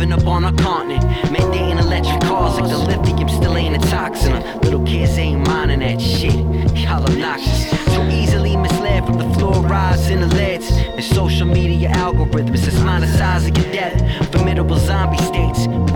living up on our continent, mandating electric cars like the lithium still ain't a toxin. Little kids ain't minding that shit, y'all obnoxious. Too easily misled from the fluorides in the leads and social media algorithms. It's not the size of your death, formidable zombie states.